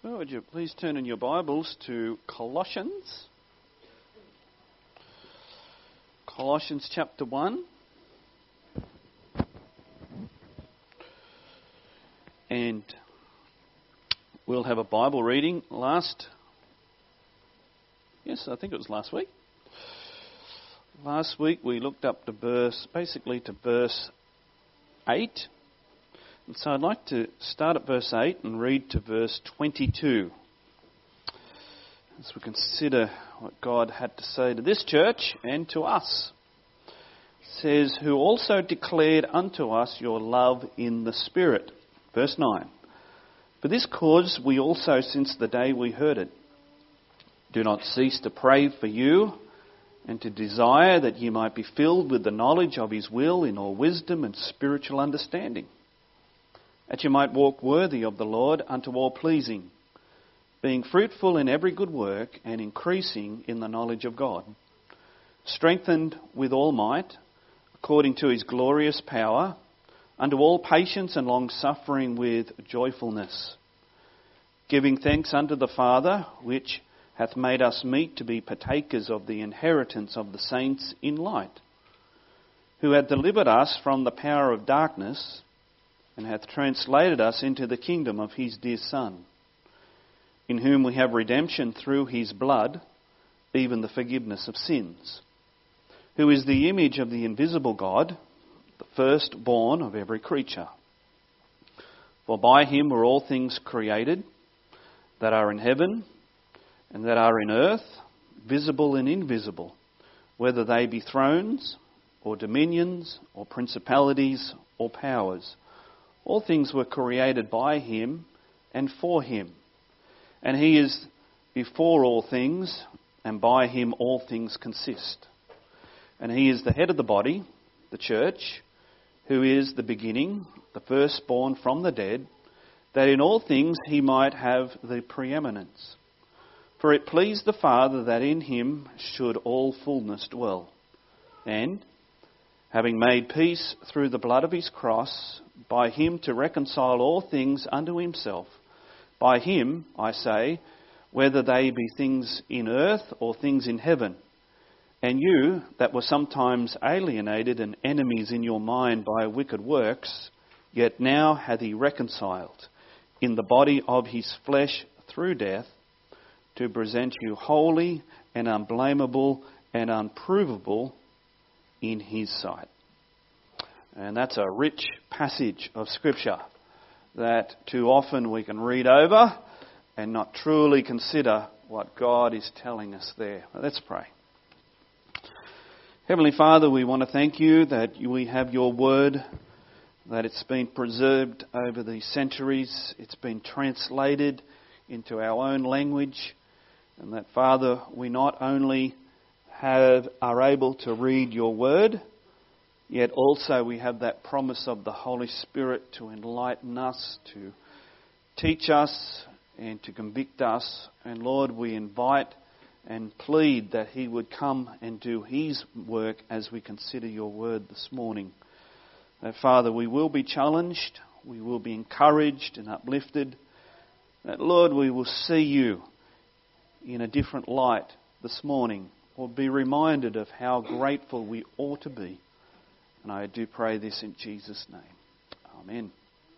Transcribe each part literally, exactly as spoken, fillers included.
Well, would you please turn in your Bibles to Colossians. Colossians chapter one. And we'll have a Bible reading last... Yes, I think it was last week. Last week we looked up to verse, basically to verse eight. And so I'd like to start at verse eight and read to verse twenty-two. As we consider what God had to say to this church and to us. It says, who also declared unto us your love in the Spirit. Verse nine. For this cause we also, since the day we heard it, do not cease to pray for you and to desire that ye might be filled with the knowledge of his will in all wisdom and spiritual understanding, that you might walk worthy of the Lord unto all pleasing, being fruitful in every good work and increasing in the knowledge of God, strengthened with all might, according to his glorious power, unto all patience and long-suffering with joyfulness, giving thanks unto the Father, which hath made us meet to be partakers of the inheritance of the saints in light, who hath delivered us from the power of darkness, and hath translated us into the kingdom of his dear Son, in whom we have redemption through his blood, even the forgiveness of sins, who is the image of the invisible God, the firstborn of every creature. For by him were all things created, that are in heaven and that are in earth, visible and invisible, whether they be thrones or dominions or principalities or powers. All things were created by him and for him. And he is before all things, and by him all things consist. And he is the head of the body, the church, who is the beginning, the firstborn from the dead, that in all things he might have the preeminence. For it pleased the Father that in him should all fullness dwell. And, having made peace through the blood of his cross, by him to reconcile all things unto himself. By him, I say, whether they be things in earth or things in heaven. And you, that were sometimes alienated and enemies in your mind by wicked works, yet now hath he reconciled in the body of his flesh through death, to present you holy and unblameable and unprovable in his sight. And that's a rich passage of Scripture that too often we can read over and not truly consider what God is telling us there. Let's pray. Heavenly Father, we want to thank you that we have your word, that it's been preserved over the centuries, it's been translated into our own language, and that, Father, we not only have are able to read your word, yet also we have that promise of the Holy Spirit to enlighten us, to teach us and to convict us. And Lord, we invite and plead that he would come and do his work as we consider your word this morning. That, Father, we will be challenged, we will be encouraged and uplifted. That, Lord, we will see you in a different light this morning, or be reminded of how grateful we ought to be. And I do pray this in Jesus' name. Amen.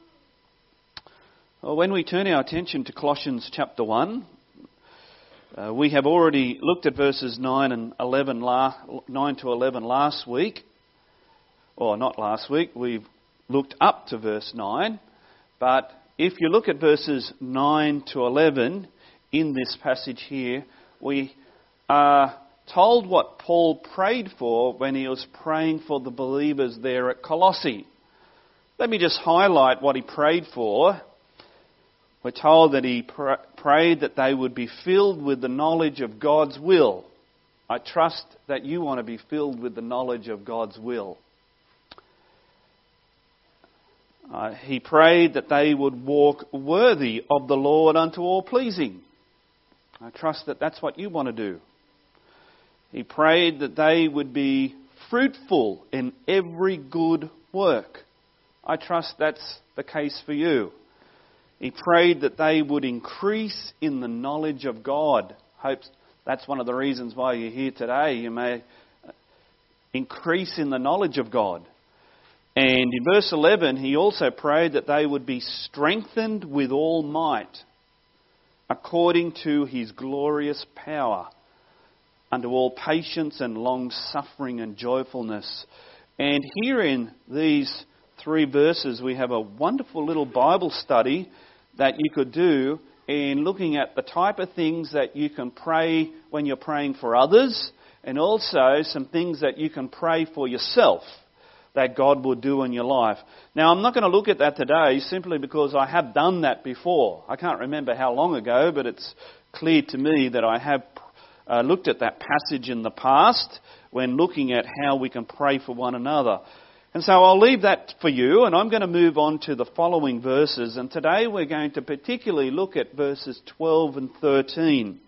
Well, when we turn our attention to Colossians chapter one, uh, we have already looked at verses nine and eleven, la- nine to eleven last week. Or not last week, we've looked up to verse nine. But if you look at verses nine to eleven in this passage here, we are told what Paul prayed for when he was praying for the believers there at Colossae. Let me just highlight what he prayed for. We're told that he pr- prayed that they would be filled with the knowledge of God's will. I trust that you want to be filled with the knowledge of God's will. Uh, he prayed that they would walk worthy of the Lord unto all pleasing. I trust that that's what you want to do. He prayed that they would be fruitful in every good work. I trust that's the case for you. He prayed that they would increase in the knowledge of God. Hope that's one of the reasons why you're here today. You may increase in the knowledge of God. And in verse eleven, he also prayed that they would be strengthened with all might, according to his glorious power, unto all patience and long suffering and joyfulness. And here in these three verses, we have a wonderful little Bible study that you could do in looking at the type of things that you can pray when you're praying for others, and also some things that you can pray for yourself that God will do in your life. Now, I'm not going to look at that today simply because I have done that before. I can't remember how long ago, but it's clear to me that I have uh, looked at that passage in the past when looking at how we can pray for one another. And so I'll leave that for you, and I'm going to move on to the following verses. And today we're going to particularly look at verses twelve and thirteen.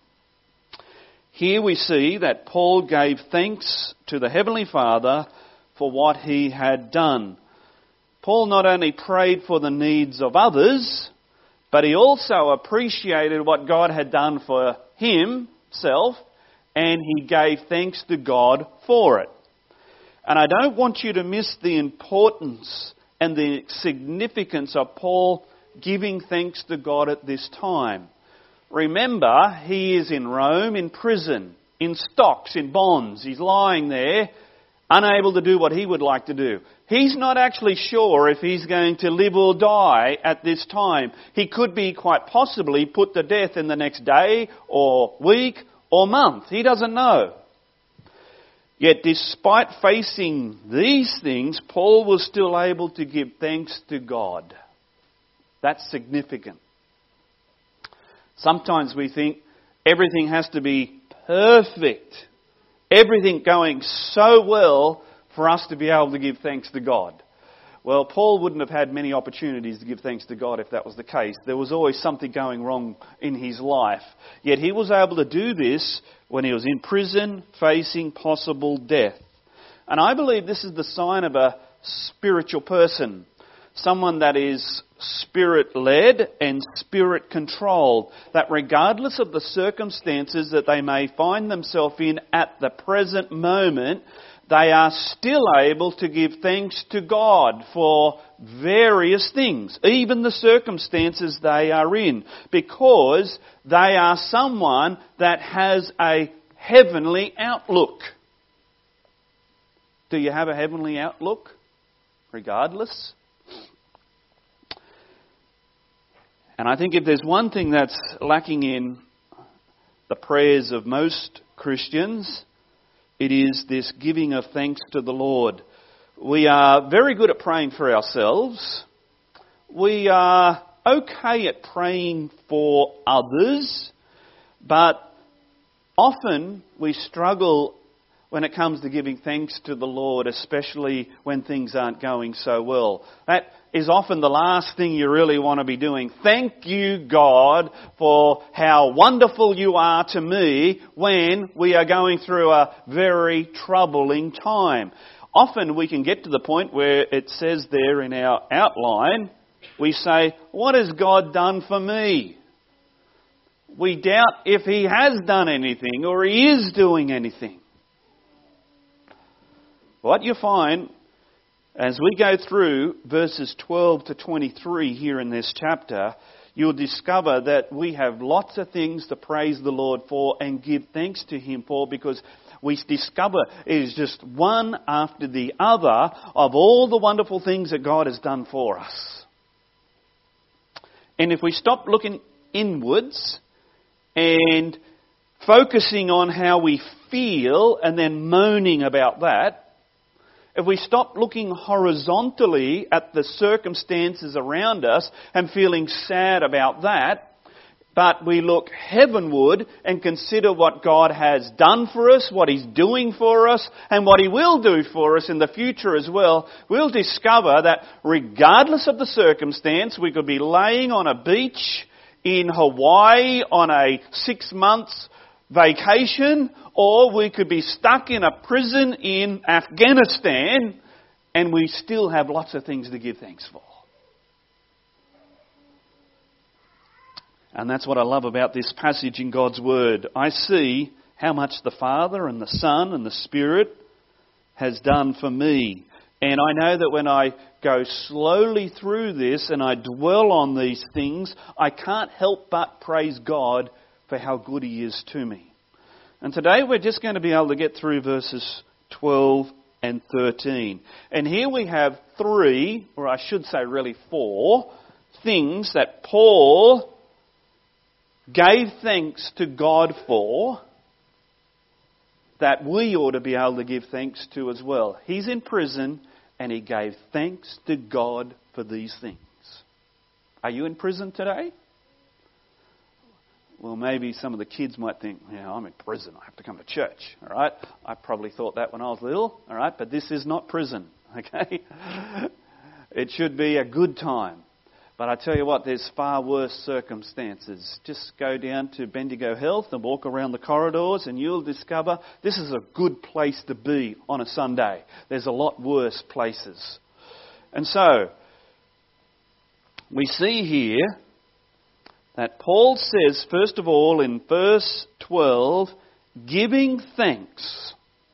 Here we see that Paul gave thanks to the Heavenly Father for what he had done. Paul not only prayed for the needs of others, but he also appreciated what God had done for himself, and he gave thanks to God for it. And I don't want you to miss the importance and the significance of Paul giving thanks to God at this time. Remember, he is in Rome, in prison, in stocks, in bonds. He's lying there, unable to do what he would like to do. He's not actually sure if he's going to live or die at this time. He could be quite possibly put to death in the next day or week or month. He doesn't know. Yet despite facing these things, Paul was still able to give thanks to God. That's significant. Sometimes we think everything has to be perfect, everything going so well for us to be able to give thanks to God. Well, Paul wouldn't have had many opportunities to give thanks to God if that was the case. There was always something going wrong in his life. Yet he was able to do this when he was in prison, facing possible death. And I believe this is the sign of a spiritual person. Someone that is Spirit-led and Spirit-controlled. That regardless of the circumstances that they may find themselves in at the present moment, they are still able to give thanks to God for various things, even the circumstances they are in, because they are someone that has a heavenly outlook. Do you have a heavenly outlook, regardless? And I think if there's one thing that's lacking in the prayers of most Christians, it is this giving of thanks to the Lord. We are very good at praying for ourselves. We are okay at praying for others, but often we struggle when it comes to giving thanks to the Lord, especially when things aren't going so well. That is often the last thing you really want to be doing. Thank you, God, for how wonderful you are to me when we are going through a very troubling time. Often we can get to the point where it says there in our outline, we say, what has God done for me? We doubt if He has done anything or He is doing anything. What you find as we go through verses twelve to twenty-three here in this chapter, you'll discover that we have lots of things to praise the Lord for and give thanks to Him for, because we discover it is just one after the other of all the wonderful things that God has done for us. And if we stop looking inwards and focusing on how we feel and then moaning about that, if we stop looking horizontally at the circumstances around us and feeling sad about that, but we look heavenward and consider what God has done for us, what He's doing for us, and what He will do for us in the future as well, we'll discover that regardless of the circumstance, we could be laying on a beach in Hawaii on a six months vacation, or we could be stuck in a prison in Afghanistan, and we still have lots of things to give thanks for. And that's what I love about this passage in God's Word. I see how much the Father and the Son and the Spirit has done for me. And I know that when I go slowly through this and I dwell on these things, I can't help but praise God for how good He is to me. And today we're just going to be able to get through verses twelve and thirteen. And here we have three, or I should say really four, things that Paul gave thanks to God for that we ought to be able to give thanks to as well. He's in prison and he gave thanks to God for these things. Are you in prison today? Well, maybe some of the kids might think, yeah, I'm in prison, I have to come to church. All right? I probably thought that when I was little. All right? But this is not prison. Okay? It should be a good time. But I tell you what, there's far worse circumstances. Just go down to Bendigo Health and walk around the corridors and you'll discover this is a good place to be on a Sunday. There's a lot worse places. And so, we see here that Paul says, first of all, in verse twelve, giving thanks.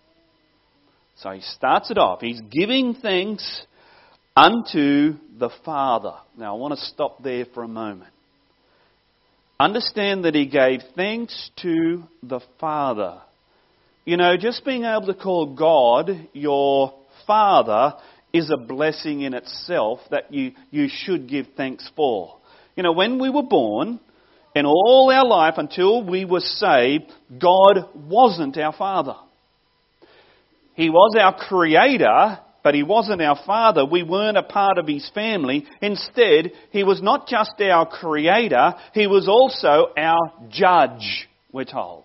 So he starts it off. He's giving thanks unto the Father. Now I want to stop there for a moment. Understand that he gave thanks to the Father. You know, just being able to call God your Father is a blessing in itself that you, you should give thanks for. You know, when we were born, and all our life until we were saved, God wasn't our Father. He was our Creator, but He wasn't our Father. We weren't a part of His family. Instead, He was not just our Creator, He was also our Judge, we're told.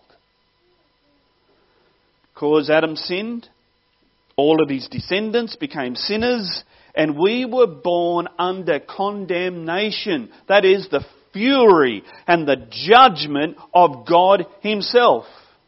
Because Adam sinned, all of his descendants became sinners, and we were born under condemnation. That is the fury and the judgment of God Himself.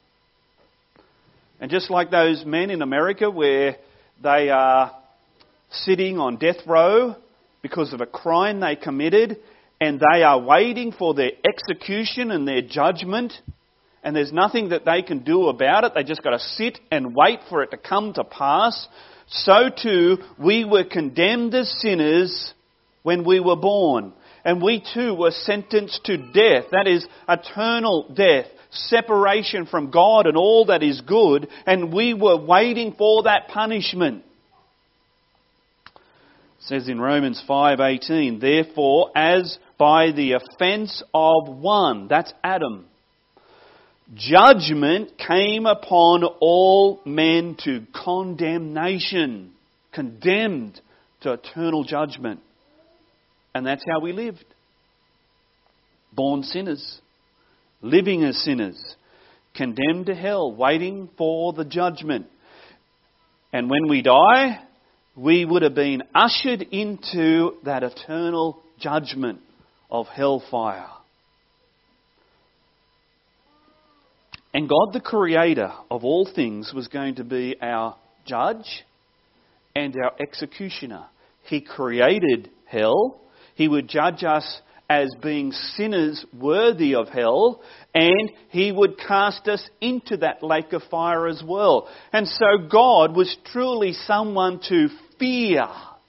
And just like those men in America where they are sitting on death row because of a crime they committed, and they are waiting for their execution and their judgment, and there's nothing that they can do about it. They just got to sit and wait for it to come to pass. So too, we were condemned as sinners when we were born. And we too were sentenced to death. That is, eternal death. Separation from God and all that is good. And we were waiting for that punishment. It says in Romans five eighteen, therefore, as by the offence of one, that's Adam, judgment came upon all men to condemnation, condemned to eternal judgment. And that's how we lived. Born sinners, living as sinners, condemned to hell, waiting for the judgment. And when we die, we would have been ushered into that eternal judgment of hellfire. And God, the Creator of all things, was going to be our judge and our executioner. He created hell. He would judge us as being sinners worthy of hell, and He would cast us into that lake of fire as well. And so God was truly someone to fear.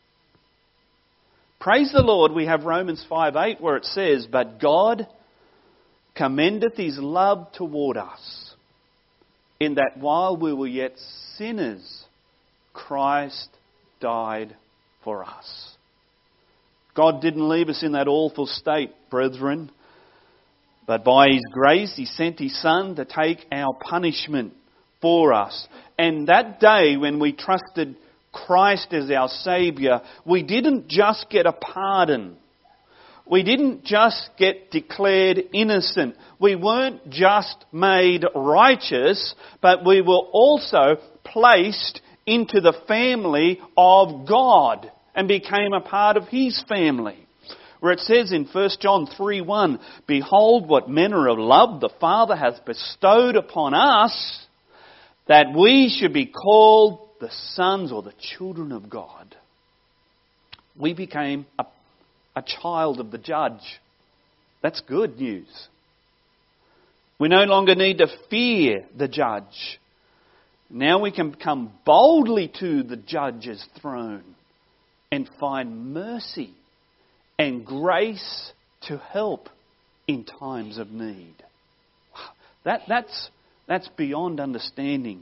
Praise the Lord, we have Romans five eight where it says, but God commendeth His love toward us, in that while we were yet sinners, Christ died for us. God didn't leave us in that awful state, brethren, but by His grace He sent His Son to take our punishment for us. And that day when we trusted Christ as our Saviour, we didn't just get a pardon. We didn't just get declared innocent. We weren't just made righteous, but we were also placed into the family of God and became a part of His family. Where it says in First John three one, behold what manner of love the Father hath bestowed upon us, that we should be called the sons or the children of God. We became a, a child of the judge. That's good news. We no longer need to fear the judge. Now we can come boldly to the judge's throne and find mercy and grace to help in times of need. That, that's, that's beyond understanding.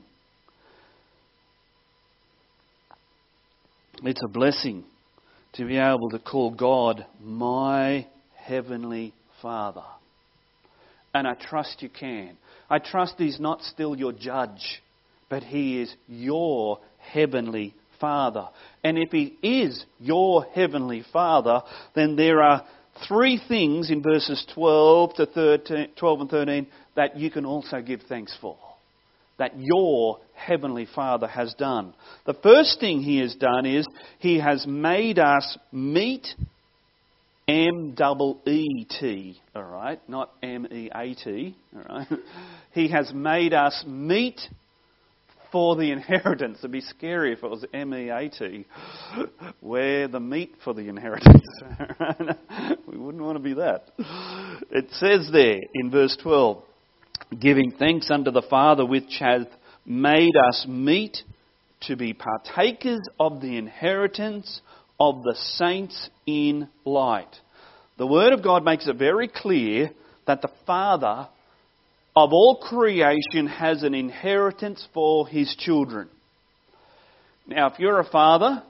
It's a blessing to be able to call God my Heavenly Father. And I trust you can. I trust He's not still your judge, but He is your Heavenly Father. And if He is your Heavenly Father, then there are three things in verses twelve to thirteen, twelve and thirteen that you can also give thanks for. That your Heavenly Father has done. The first thing He has done is He has made us meet M E E T, all right, not M E A T, all right. He has made us meet for the inheritance. It'd be scary if it was M E A T. We're the meat for the inheritance. We wouldn't want to be that. It says there in verse twelve, giving thanks unto the Father which hath made us meet to be partakers of the inheritance of the saints in light. The Word of God makes it very clear that the Father of all creation has an inheritance for His children. Now, if you're a father,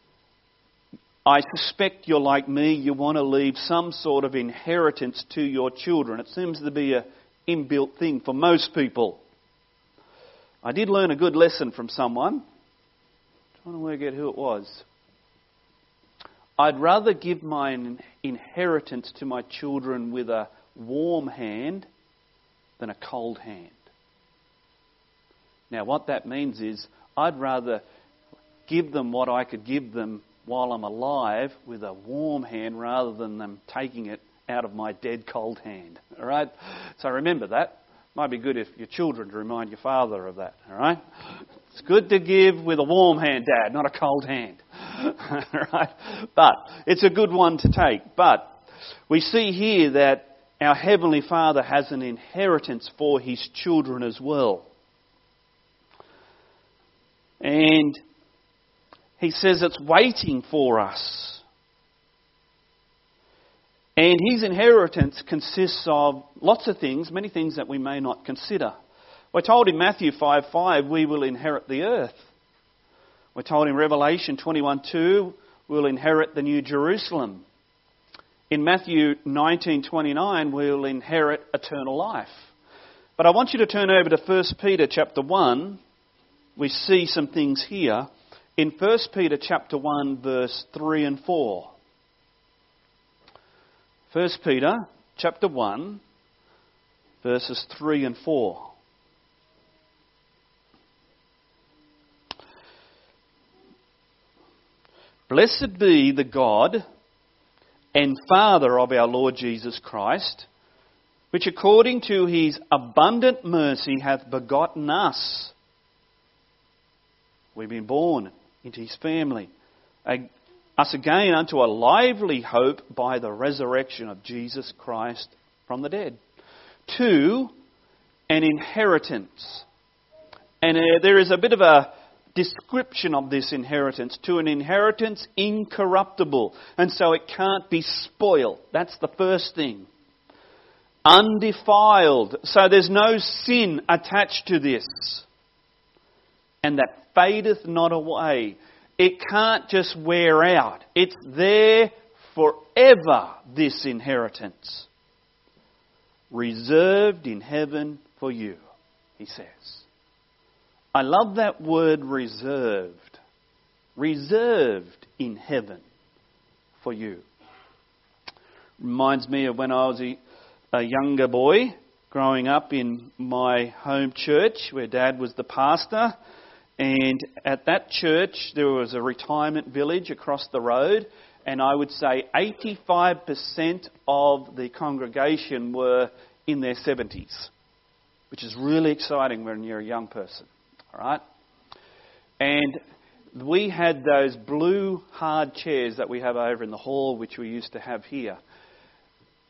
I suspect you're like me, you want to leave some sort of inheritance to your children. It seems to be an inbuilt thing for most people. I did learn a good lesson from someone. I'm trying to work out who it was. I'd rather give my inheritance to my children with a warm hand than a cold hand. Now, what that means is I'd rather give them what I could give them while I'm alive with a warm hand rather than them taking it out of my dead cold hand. All right? So remember that. Might be good if your children to remind your father of that. All right? It's good to give with a warm hand, Dad, not a cold hand. All right? But it's a good one to take. But we see here that our Heavenly Father has an inheritance for His children as well. And He says it's waiting for us. And His inheritance consists of lots of things, many things that we may not consider. We're told in Matthew five five we will inherit the earth. We're told in Revelation twenty-one two we'll inherit the New Jerusalem. In Matthew nineteen twenty-nine we'll inherit eternal life. But I want you to turn over to First Peter chapter one. We see some things here. In First Peter chapter one verse three and four. First Peter chapter one verses three and four. Blessed be the God and Father of our Lord Jesus Christ, which according to His abundant mercy hath begotten us. We've been born into His family. Us again unto a lively hope by the resurrection of Jesus Christ from the dead. To an inheritance. And uh, there is a bit of a description of this inheritance. To an inheritance incorruptible. And so it can't be spoiled. That's the first thing. Undefiled. So there's no sin attached to this. And that fadeth not away. It can't just wear out. It's there forever, this inheritance. Reserved in heaven for you, he says. I love that word reserved. Reserved in heaven for you. Reminds me of when I was a, a younger boy growing up in my home church where Dad was the pastor. And at that church, there was a retirement village across the road. And I would say eighty-five percent of the congregation were in their seventies. Which is really exciting when you're a young person. All right? And we had those blue hard chairs that we have over in the hall, which we used to have here.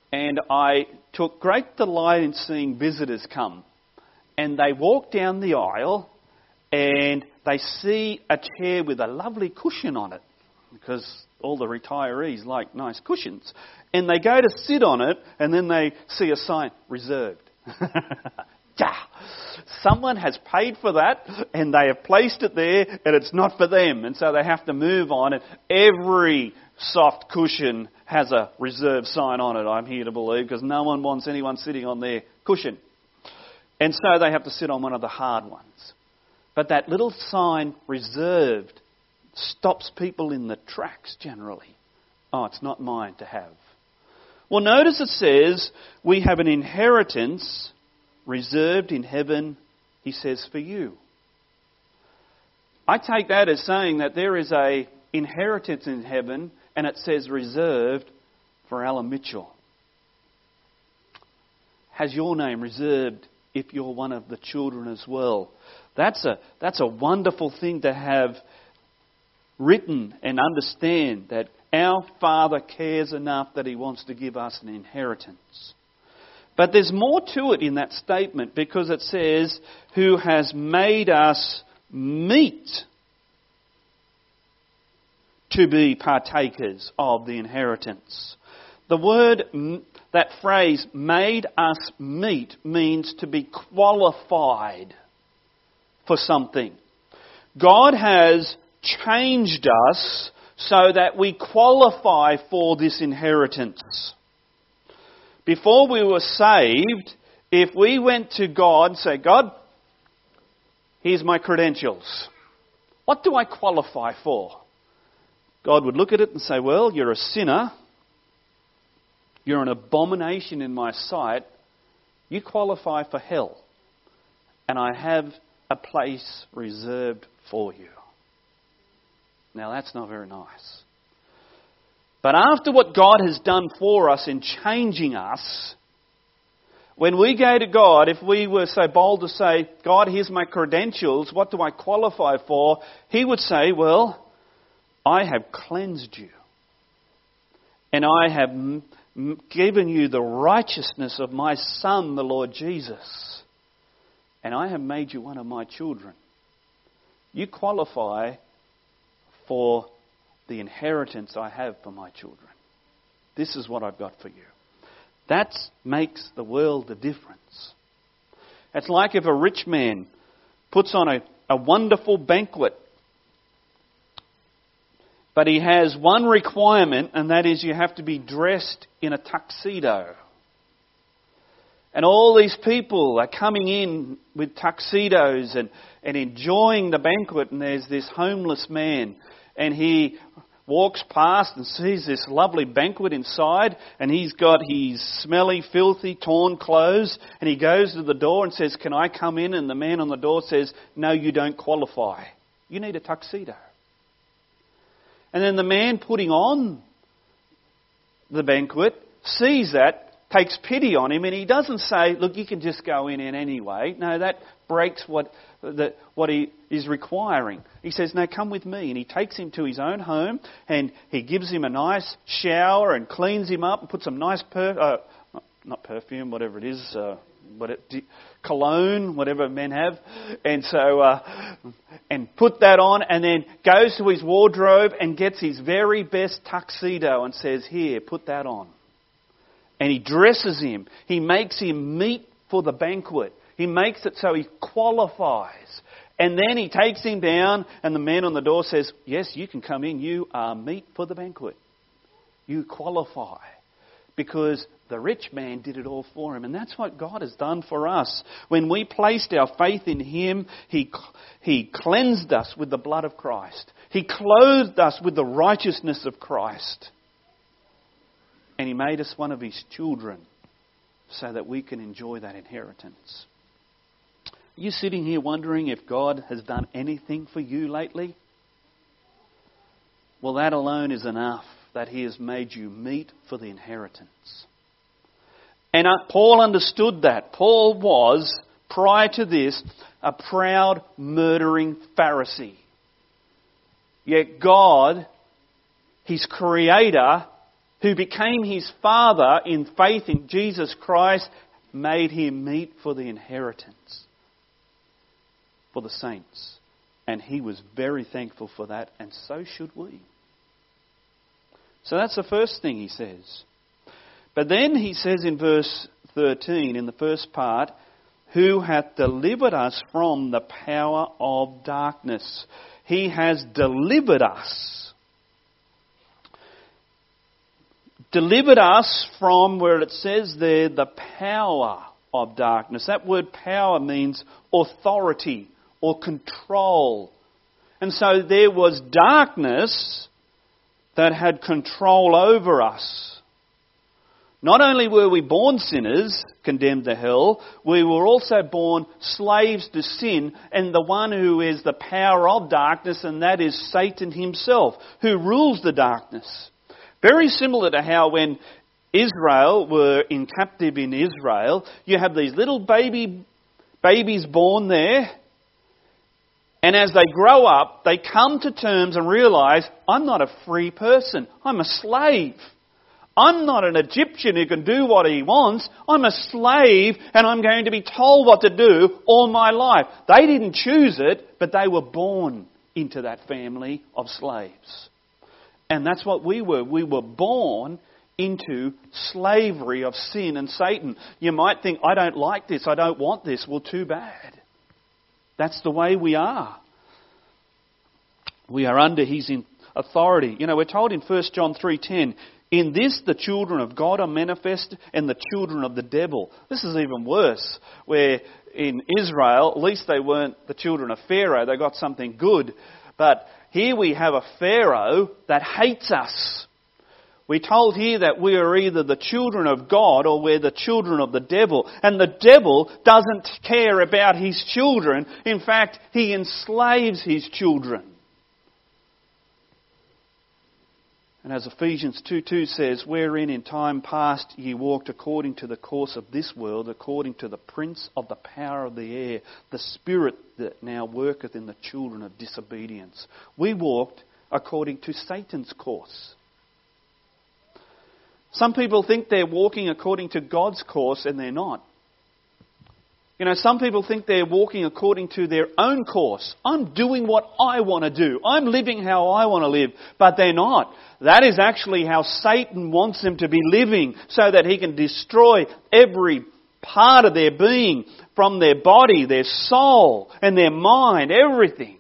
and I took great delight in seeing visitors come. And they walk down the aisle and they see a chair with a lovely cushion on it, because all the retirees like nice cushions. And they go to sit on it, and then they see a sign, reserved. Yeah. Someone has paid for that, and they have placed it there, and it's not for them. And so they have to move on. And every soft cushion has a reserved sign on it, I'm here to believe, because no one wants anyone sitting on their cushion. And so they have to sit on one of the hard ones. But that little sign, reserved, stops people in the tracks generally. Oh, it's not mine to have. Well, notice it says we have an inheritance reserved in heaven, he says, for you. I take that as saying that there is a inheritance in heaven, and it says reserved for Alan Mitchell. Has your name reserved if you're one of the children as well. That's a, that's a wonderful thing to have written and understand, that our Father cares enough that he wants to give us an inheritance. But there's more to it in that statement, because it says, who has made us meet to be partakers of the inheritance. The word, that phrase, made us meet, means to be qualified for something. God has changed us so that we qualify for this inheritance. Before we were saved, if we went to God and say, God, here's my credentials. What do I qualify for? God would look at it and say, well, you're a sinner. You're an abomination in my sight. You qualify for hell. And I have a place reserved for you. Now that's not very nice. But after what God has done for us in changing us, when we go to God, if we were so bold to say, God, here's my credentials, what do I qualify for? He would say, well, I have cleansed you. And I have m- m- given you the righteousness of my Son, the Lord Jesus. And I have made you one of my children. You qualify for the inheritance I have for my children. This is what I've got for you. That makes the world a difference. It's like if a rich man puts on a, a wonderful banquet, but he has one requirement, and that is you have to be dressed in a tuxedo. And all these people are coming in with tuxedos and, and enjoying the banquet, and there's this homeless man, and he walks past and sees this lovely banquet inside, and he's got his smelly, filthy, torn clothes, and he goes to the door and says, can I come in? And the man on the door says, no, you don't qualify. You need a tuxedo. And then the man putting on the banquet sees that, takes pity on him, and he doesn't say, look, you can just go in, in anyway. No, that breaks what the, what he is requiring. He says, no, come with me. And he takes him to his own home, and he gives him a nice shower and cleans him up and puts some nice, per, uh, not perfume, whatever it is, uh, what it, cologne, whatever men have. And so, uh, and put that on, and then goes to his wardrobe and gets his very best tuxedo and says, here, put that on. And he dresses him. He makes him meet for the banquet. He makes it so he qualifies. And then he takes him down, and the man on the door says, yes, you can come in. You are meet for the banquet. You qualify. Because the rich man did it all for him. And that's what God has done for us. When we placed our faith in him, he, he cleansed us with the blood of Christ. He clothed us with the righteousness of Christ. And he made us one of his children so that we can enjoy that inheritance. Are you sitting here wondering if God has done anything for you lately? Well, that alone is enough, that he has made you meet for the inheritance. And Paul understood that. Paul was, prior to this, a proud, murdering Pharisee. Yet God, his creator, who became his father in faith in Jesus Christ, made him meet for the inheritance for the saints. And he was very thankful for that, and so should we. So that's the first thing he says. But then he says in verse thirteen, in the first part, who hath delivered us from the power of darkness. He has delivered us. Delivered us from, where it says there, the power of darkness. That word power means authority or control. And so there was darkness that had control over us. Not only were we born sinners, condemned to hell, we were also born slaves to sin and the one who is the power of darkness, and that is Satan himself, who rules the darkness. Very similar to how when Israel were in captive in Israel, you have these little baby babies born there, and as they grow up, they come to terms and realise, I'm not a free person, I'm a slave. I'm not an Egyptian who can do what he wants. I'm a slave and I'm going to be told what to do all my life. They didn't choose it, but they were born into that family of slaves. And that's what we were. We were born into slavery of sin and Satan. You might think, I don't like this, I don't want this. Well, too bad. That's the way we are. We are under his authority. You know, we're told in First John three ten, in this the children of God are manifest and the children of the devil. This is even worse, where in Israel, at least they weren't the children of Pharaoh, they got something good. But here we have a Pharaoh that hates us. We're told here that we are either the children of God or we're the children of the devil. And the devil doesn't care about his children. In fact, he enslaves his children. And as Ephesians two two says, wherein in time past ye walked according to the course of this world, according to the prince of the power of the air, the spirit that now worketh in the children of disobedience. We walked according to Satan's course. Some people think they're walking according to God's course and they're not. You know, some people think they're walking according to their own course. I'm doing what I want to do. I'm living how I want to live. But they're not. That is actually how Satan wants them to be living, so that he can destroy every part of their being, from their body, their soul, and their mind, everything.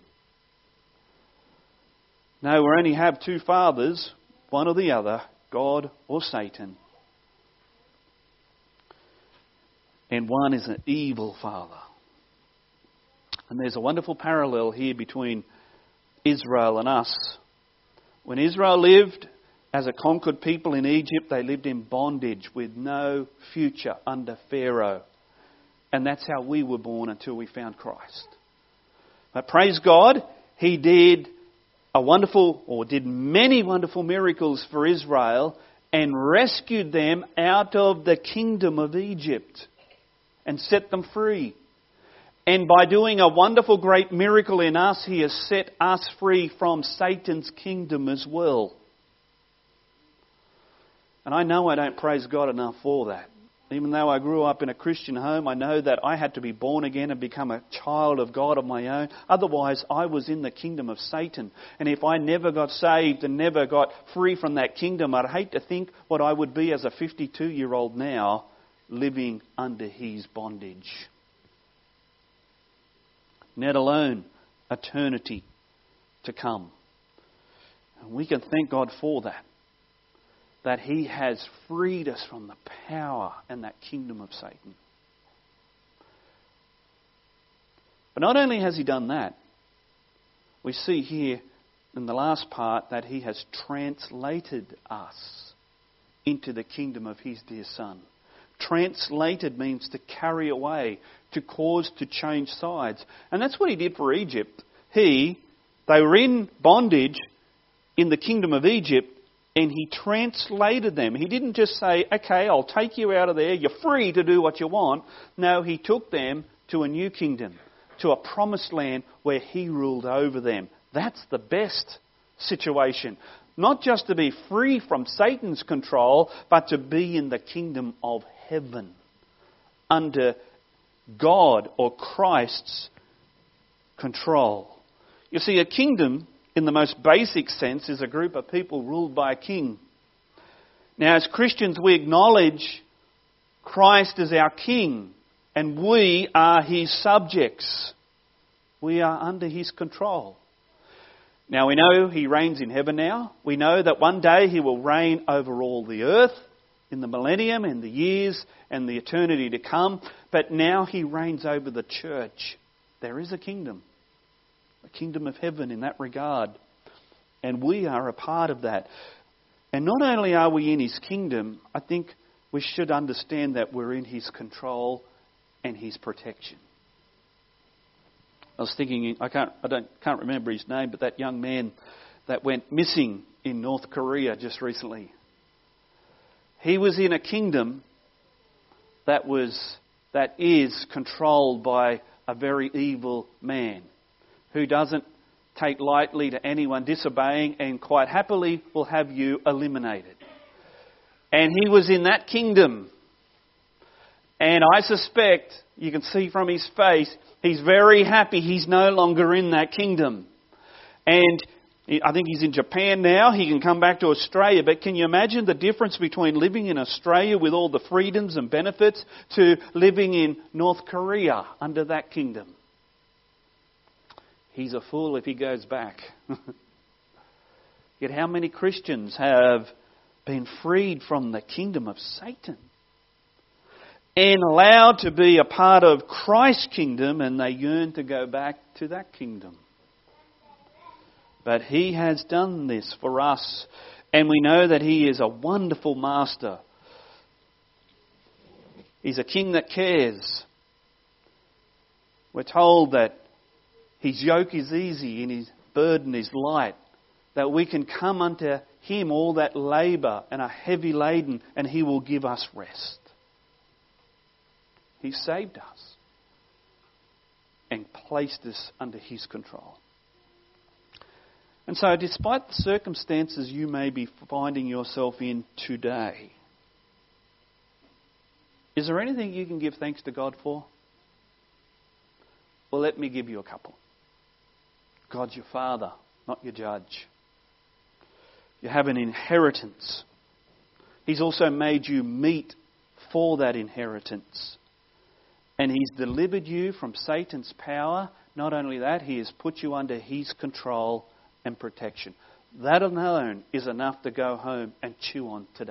No, we only have two fathers, one or the other, God or Satan. And one is an evil father. And there's a wonderful parallel here between Israel and us. When Israel lived as a conquered people in Egypt, they lived in bondage with no future under Pharaoh. And that's how we were born until we found Christ. But praise God, He did a wonderful, or did many wonderful miracles for Israel and rescued them out of the kingdom of Egypt and set them free. And by doing a wonderful great miracle in us, He has set us free from Satan's kingdom as well. And I know I don't praise God enough for that. Even though I grew up in a Christian home, I know that I had to be born again and become a child of God of my own. Otherwise, I was in the kingdom of Satan. And if I never got saved and never got free from that kingdom, I'd hate to think what I would be as a fifty-two-year-old now, living under his bondage. Let alone eternity to come. And we can thank God for that. That He has freed us from the power and that kingdom of Satan. But not only has He done that, we see here in the last part that He has translated us into the kingdom of His dear Son. Translated means to carry away, to cause to change sides. And that's what He did for Egypt. He, they were in bondage in the kingdom of Egypt, and He translated them. He didn't just say, okay, I'll take you out of there, you're free to do what you want. No, He took them to a new kingdom, to a promised land where He ruled over them. That's the best situation. Not just to be free from Satan's control, but to be in the kingdom of heaven, under God or Christ's control. You see, a kingdom, in the most basic sense, is a group of people ruled by a king. Now, as Christians, we acknowledge Christ as our king, and we are his subjects. We are under his control. Now, we know he reigns in heaven now. We know that one day he will reign over all the earth in the millennium, in the years and the eternity to come. But now he reigns over the church. There is a kingdom, a kingdom of heaven in that regard. And we are a part of that. And not only are we in his kingdom, I think we should understand that we're in his control and his protection. I was thinking, I can't, I don't, can't remember his name, but that young man that went missing in North Korea just recently. He was in a kingdom that was, that is controlled by a very evil man who doesn't take lightly to anyone disobeying and quite happily will have you eliminated. And he was in that kingdom. And I suspect, you can see from his face, he's very happy he's no longer in that kingdom. And I think he's in Japan now. He can come back to Australia. But can you imagine the difference between living in Australia with all the freedoms and benefits to living in North Korea under that kingdom? He's a fool if he goes back. Yet how many Christians have been freed from the kingdom of Satan and allowed to be a part of Christ's kingdom, and they yearn to go back to that kingdom? But he has done this for us, and we know that he is a wonderful master. He's a king that cares. We're told that his yoke is easy and his burden is light, that we can come unto him all that labour and are heavy laden, and he will give us rest. He saved us and placed us under his control. And so, despite the circumstances you may be finding yourself in today, is there anything you can give thanks to God for? Well, let me give you a couple. God's your Father, not your judge. You have an inheritance. He's also made you meet for that inheritance. And he's delivered you from Satan's power. Not only that, he has put you under his control and protection. That alone is enough to go home and chew on today.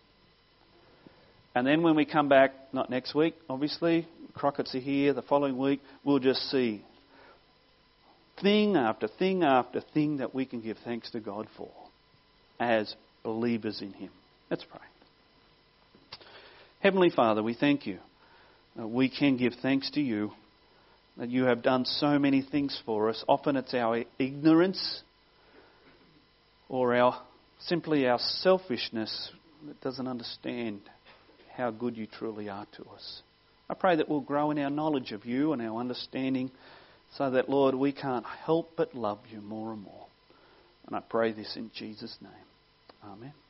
And then when we come back, not next week, obviously, Crockett's are here, the following week, we'll just see thing after thing after thing that we can give thanks to God for as believers in him. Let's pray. Heavenly Father, we thank you. Uh, we can give thanks to you that you have done so many things for us. Often it's our ignorance or our simply our selfishness that doesn't understand how good you truly are to us. I pray that we'll grow in our knowledge of you and our understanding so that, Lord, we can't help but love you more and more. And I pray this in Jesus' name. Amen.